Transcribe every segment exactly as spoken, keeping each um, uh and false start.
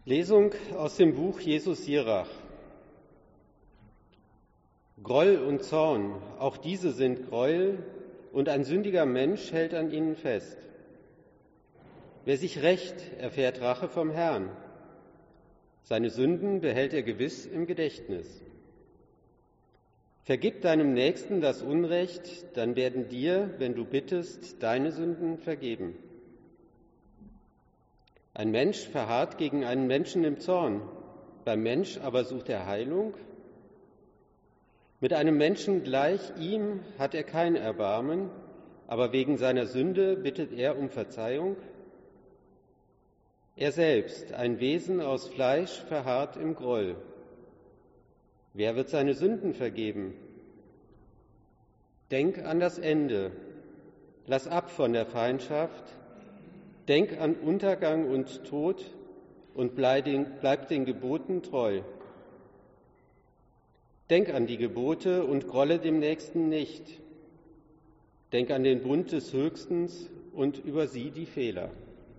Lesung aus dem Buch Jesus Sirach. Groll und Zorn, auch diese sind Gräuel, und ein sündiger Mensch hält an ihnen fest. Wer sich rächt, erfährt Rache vom Herrn. Seine Sünden behält er gewiss im Gedächtnis. Vergib deinem Nächsten das Unrecht, dann werden dir, wenn du bittest, deine Sünden vergeben. Ein Mensch verharrt gegen einen Menschen im Zorn, beim Mensch aber sucht er Heilung. Mit einem Menschen gleich ihm hat er kein Erbarmen, aber wegen seiner Sünde bittet er um Verzeihung. Er selbst, ein Wesen aus Fleisch, verharrt im Groll. Wer wird seine Sünden vergeben? Denk an das Ende, lass ab von der Feindschaft, denk an Untergang und Tod und bleib den, bleib den Geboten treu. Denk an die Gebote und grolle dem Nächsten nicht. Denk an den Bund des Höchstens und übersieh die Fehler.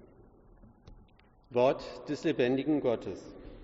Wort des lebendigen Gottes.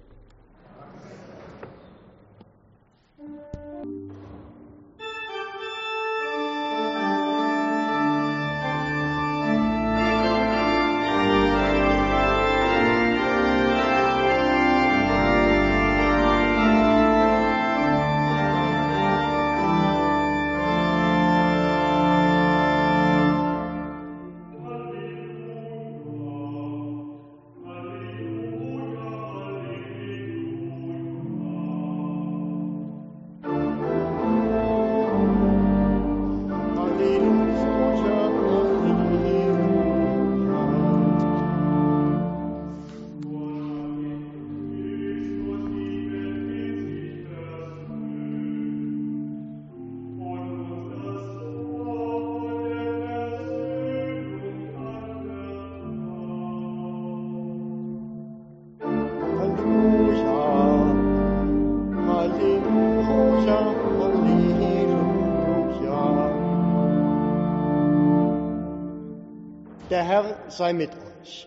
Der Herr sei mit euch.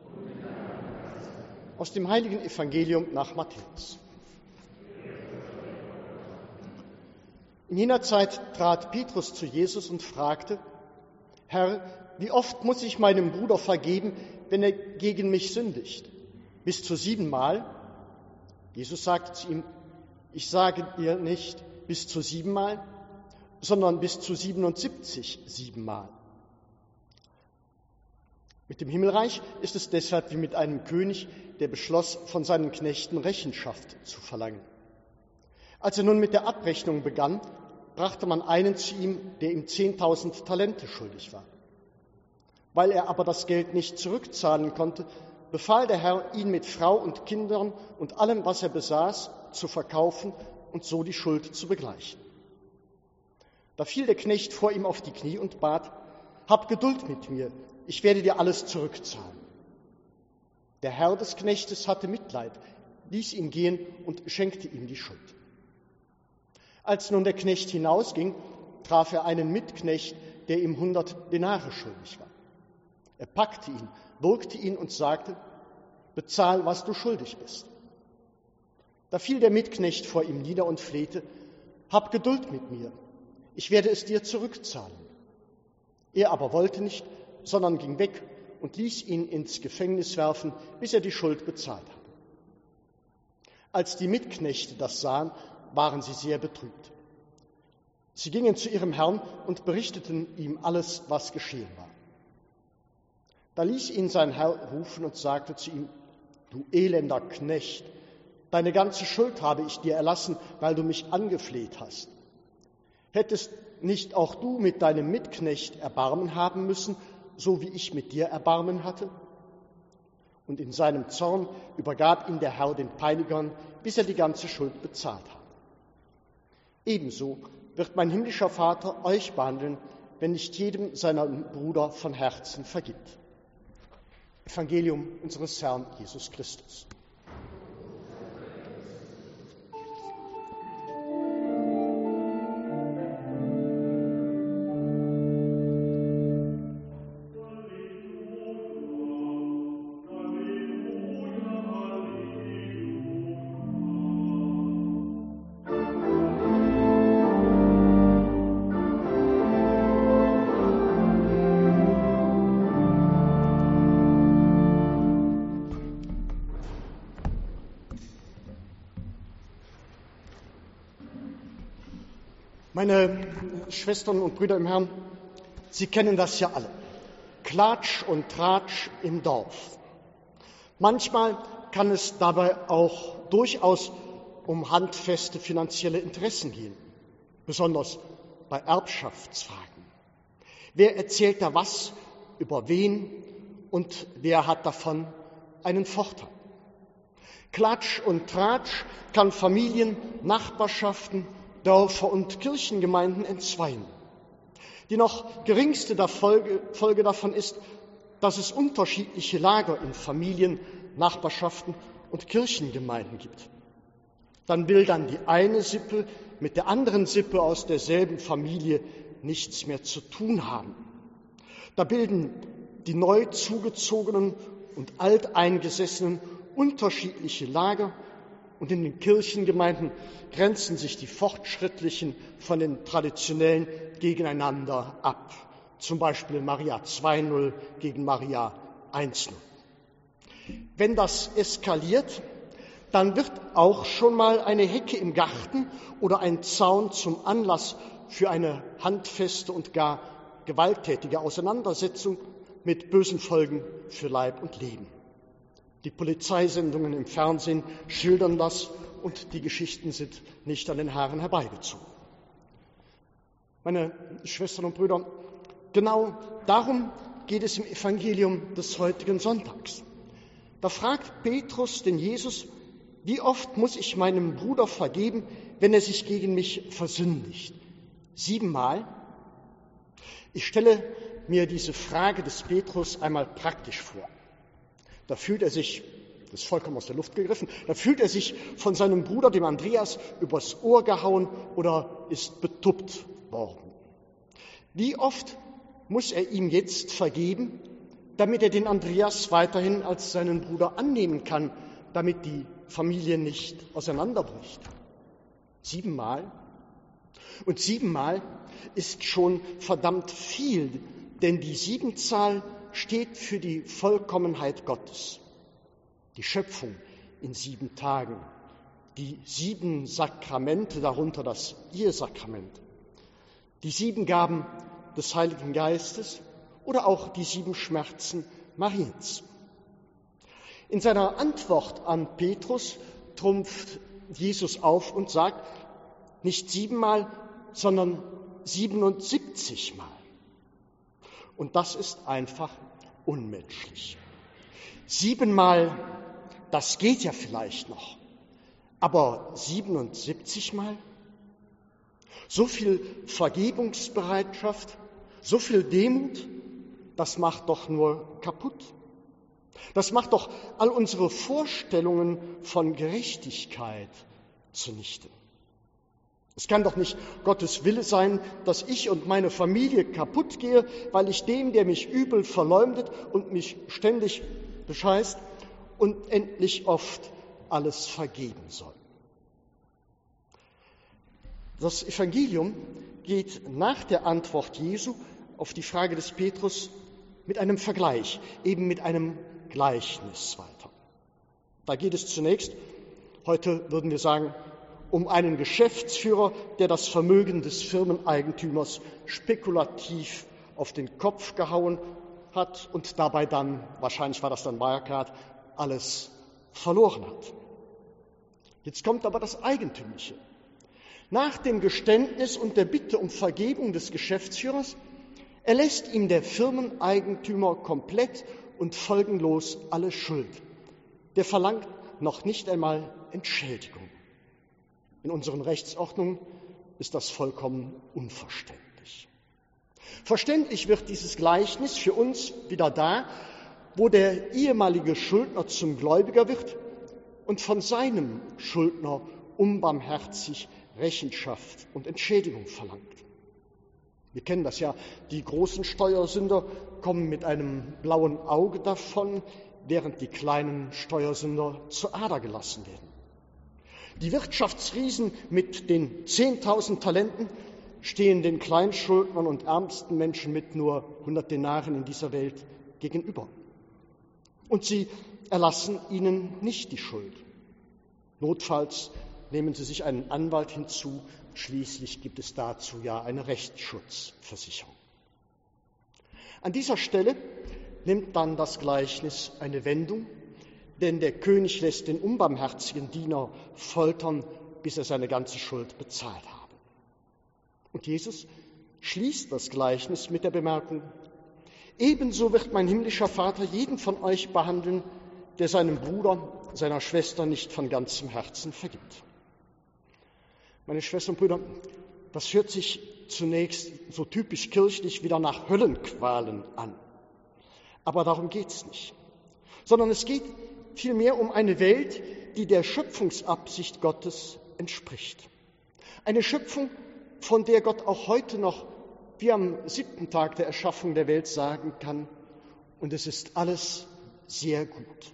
Aus dem heiligen Evangelium nach Matthäus. In jener Zeit trat Petrus zu Jesus und fragte: Herr, wie oft muss ich meinem Bruder vergeben, wenn er gegen mich sündigt? Bis zu siebenmal? Jesus sagte zu ihm: Ich sage dir nicht bis zu siebenmal, sondern bis zu siebenundsiebzig siebenmal. Mit dem Himmelreich ist es deshalb wie mit einem König, der beschloss, von seinen Knechten Rechenschaft zu verlangen. Als er nun mit der Abrechnung begann, brachte man einen zu ihm, der ihm zehntausend Talente schuldig war. Weil er aber das Geld nicht zurückzahlen konnte, befahl der Herr, ihn mit Frau und Kindern und allem, was er besaß, zu verkaufen und so die Schuld zu begleichen. Da fiel der Knecht vor ihm auf die Knie und bat: Hab Geduld mit mir, ich werde dir alles zurückzahlen. Der Herr des Knechtes hatte Mitleid, ließ ihn gehen und schenkte ihm die Schuld. Als nun der Knecht hinausging, traf er einen Mitknecht, der ihm hundert Denare schuldig war. Er packte ihn, würgte ihn und sagte: Bezahl, was du schuldig bist. Da fiel der Mitknecht vor ihm nieder und flehte: Hab Geduld mit mir, ich werde es dir zurückzahlen. Er aber wollte nicht, sondern ging weg und ließ ihn ins Gefängnis werfen, bis er die Schuld bezahlt hatte. Als die Mitknechte das sahen, waren sie sehr betrübt. Sie gingen zu ihrem Herrn und berichteten ihm alles, was geschehen war. Da ließ ihn sein Herr rufen und sagte zu ihm: Du elender Knecht, deine ganze Schuld habe ich dir erlassen, weil du mich angefleht hast. Hättest nicht auch du mit deinem Mitknecht Erbarmen haben müssen, so wie ich mit dir Erbarmen hatte? Und in seinem Zorn übergab ihn der Herr den Peinigern, bis er die ganze Schuld bezahlt hat. Ebenso wird mein himmlischer Vater euch behandeln, wenn nicht jedem seiner Bruder von Herzen vergibt. Evangelium unseres Herrn Jesus Christus. Meine Schwestern und Brüder im Herrn, Sie kennen das ja alle. Klatsch und Tratsch im Dorf. Manchmal kann es dabei auch durchaus um handfeste finanzielle Interessen gehen, besonders bei Erbschaftsfragen. Wer erzählt da was über wen und wer hat davon einen Vorteil? Klatsch und Tratsch kann Familien, Nachbarschaften, Dörfer und Kirchengemeinden entzweien. Die noch geringste der Folge, Folge davon ist, dass es unterschiedliche Lager in Familien, Nachbarschaften und Kirchengemeinden gibt. Dann will dann die eine Sippe mit der anderen Sippe aus derselben Familie nichts mehr zu tun haben. Da bilden die neu zugezogenen und alteingesessenen unterschiedliche Lager und in den Kirchengemeinden grenzen sich die Fortschrittlichen von den Traditionellen gegeneinander ab. Zum Beispiel Maria zwei null gegen Maria eins null. Wenn das eskaliert, dann wird auch schon mal eine Hecke im Garten oder ein Zaun zum Anlass für eine handfeste und gar gewalttätige Auseinandersetzung mit bösen Folgen für Leib und Leben. Die Polizeisendungen im Fernsehen schildern das und die Geschichten sind nicht an den Haaren herbeigezogen. Meine Schwestern und Brüder, genau darum geht es im Evangelium des heutigen Sonntags. Da fragt Petrus den Jesus: Wie oft muss ich meinem Bruder vergeben, wenn er sich gegen mich versündigt? Siebenmal? Ich stelle mir diese Frage des Petrus einmal praktisch vor. Da fühlt er sich, das ist vollkommen aus der Luft gegriffen, da fühlt er sich von seinem Bruder, dem Andreas, übers Ohr gehauen oder ist betuppt worden. Wie oft muss er ihm jetzt vergeben, damit er den Andreas weiterhin als seinen Bruder annehmen kann, damit die Familie nicht auseinanderbricht? Siebenmal? Und siebenmal ist schon verdammt viel, denn die Siebenzahl steht für die Vollkommenheit Gottes, die Schöpfung in sieben Tagen, die sieben Sakramente, darunter das Ehesakrament, die sieben Gaben des Heiligen Geistes oder auch die sieben Schmerzen Mariens. In seiner Antwort an Petrus trumpft Jesus auf und sagt, nicht siebenmal, sondern siebenundsiebzigmal. Und das ist einfach unmenschlich. Siebenmal, das geht ja vielleicht noch, aber siebenundsiebzigmal? So viel Vergebungsbereitschaft, so viel Demut, das macht doch nur kaputt. Das macht doch all unsere Vorstellungen von Gerechtigkeit zunichte. Es kann doch nicht Gottes Wille sein, dass ich und meine Familie kaputt gehe, weil ich dem, der mich übel verleumdet und mich ständig bescheißt, unendlich oft alles vergeben soll. Das Evangelium geht nach der Antwort Jesu auf die Frage des Petrus mit einem Vergleich, eben mit einem Gleichnis weiter. Da geht es zunächst, heute würden wir sagen, um einen Geschäftsführer, der das Vermögen des Firmeneigentümers spekulativ auf den Kopf gehauen hat und dabei dann, wahrscheinlich war das dann Wirecard, alles verloren hat. Jetzt kommt aber das Eigentümliche. Nach dem Geständnis und der Bitte um Vergebung des Geschäftsführers erlässt ihm der Firmeneigentümer komplett und folgenlos alle Schuld. Der verlangt noch nicht einmal Entschädigung. In unseren Rechtsordnungen ist das vollkommen unverständlich. Verständlich wird dieses Gleichnis für uns wieder da, wo der ehemalige Schuldner zum Gläubiger wird und von seinem Schuldner unbarmherzig Rechenschaft und Entschädigung verlangt. Wir kennen das ja, die großen Steuersünder kommen mit einem blauen Auge davon, während die kleinen Steuersünder zur Ader gelassen werden. Die Wirtschaftsriesen mit den zehntausend Talenten stehen den Kleinschuldnern und ärmsten Menschen mit nur hundert Denaren in dieser Welt gegenüber. Und sie erlassen ihnen nicht die Schuld. Notfalls nehmen sie sich einen Anwalt hinzu schließlich gibt es dazu ja eine Rechtsschutzversicherung. An dieser Stelle nimmt dann das Gleichnis eine Wendung, denn der König lässt den unbarmherzigen Diener foltern, bis er seine ganze Schuld bezahlt habe. Und Jesus schließt das Gleichnis mit der Bemerkung: Ebenso wird mein himmlischer Vater jeden von euch behandeln, der seinem Bruder, seiner Schwester nicht von ganzem Herzen vergibt. Meine Schwestern und Brüder, das hört sich zunächst so typisch kirchlich wieder nach Höllenqualen an. Aber darum geht es nicht, sondern es geht vielmehr um eine Welt, die der Schöpfungsabsicht Gottes entspricht. Eine Schöpfung, von der Gott auch heute noch, wie am siebten Tag der Erschaffung der Welt, sagen kann, und es ist alles sehr gut.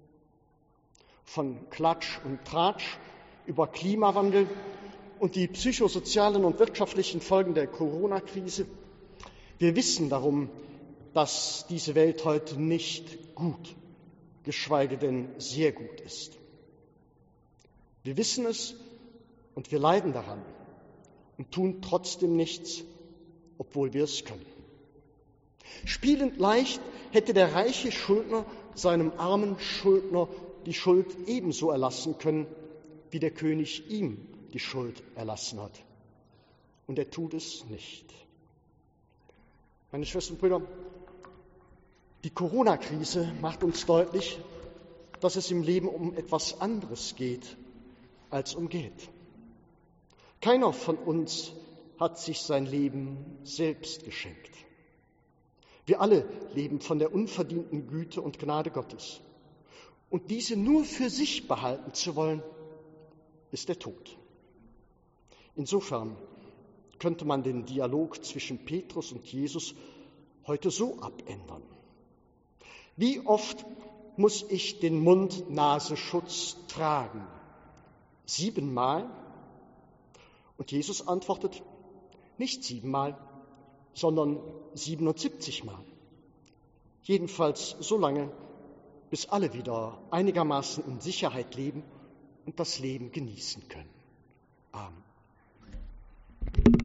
Von Klatsch und Tratsch über Klimawandel und die psychosozialen und wirtschaftlichen Folgen der Corona-Krise. Wir wissen darum, dass diese Welt heute nicht gut, geschweige denn sehr gut ist. Wir wissen es und wir leiden daran und tun trotzdem nichts, obwohl wir es könnten. Spielend leicht hätte der reiche Schuldner seinem armen Schuldner die Schuld ebenso erlassen können, wie der König ihm die Schuld erlassen hat. Und er tut es nicht. Meine Schwestern und Brüder, die Corona-Krise macht uns deutlich, dass es im Leben um etwas anderes geht als um Geld. Keiner von uns hat sich sein Leben selbst geschenkt. Wir alle leben von der unverdienten Güte und Gnade Gottes. Und diese nur für sich behalten zu wollen, ist der Tod. Insofern könnte man den Dialog zwischen Petrus und Jesus heute so abändern. Wie oft muss ich den Mund-Nasenschutz tragen? Siebenmal? Und Jesus antwortet, nicht siebenmal, sondern siebenundsiebzig Mal. Jedenfalls so lange, bis alle wieder einigermaßen in Sicherheit leben und das Leben genießen können. Amen.